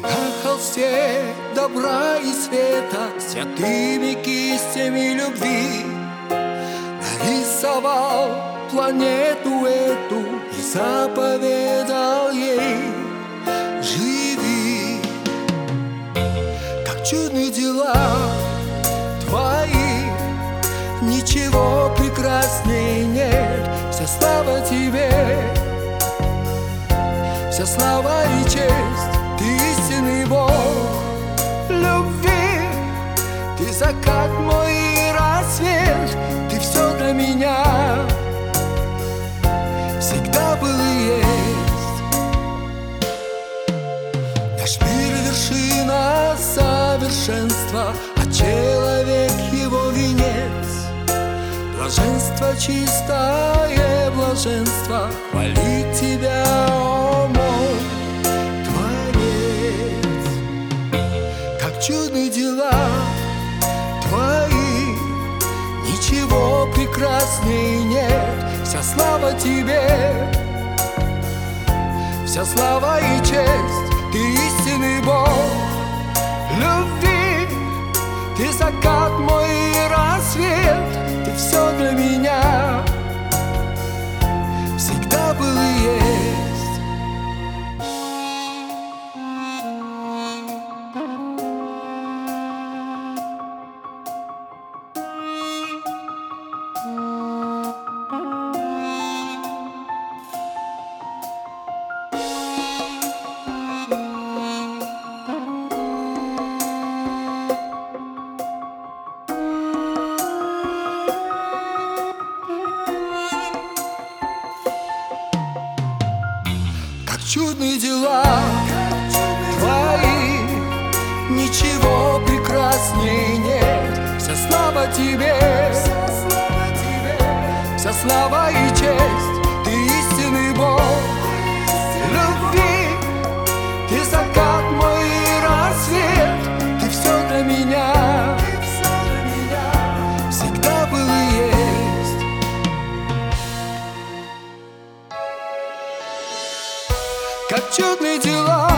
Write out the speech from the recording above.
На холсте добра и света святыми кистями любви нарисовал планету эту и заповедал ей: живи. Как чудны дела твои, ничего прекрасней нет. Вся слава тебе, вся слава и честь. Ты истинный Бог любви, ты закат мой и рассвет, ты все для меня, всегда был и есть. Наш мир — вершина совершенства, а человек — его венец. Блаженство, чистое блаженство, хвалить тебя, о мой Творец. Как чудны дела твои, ничего прекрасней нет. Вся слава тебе, вся слава и честь. Ты истинный Бог любви, ты закат мой и рассвет, ты все для меня, всегда был и есть. Чудные дела твои, ничего прекрасней нет. Вся слава тебе, вся слава и честь. Ты истинный Бог любви, ты закат мой и рассвет, ты все для меня, всегда был и есть. Как чудные дела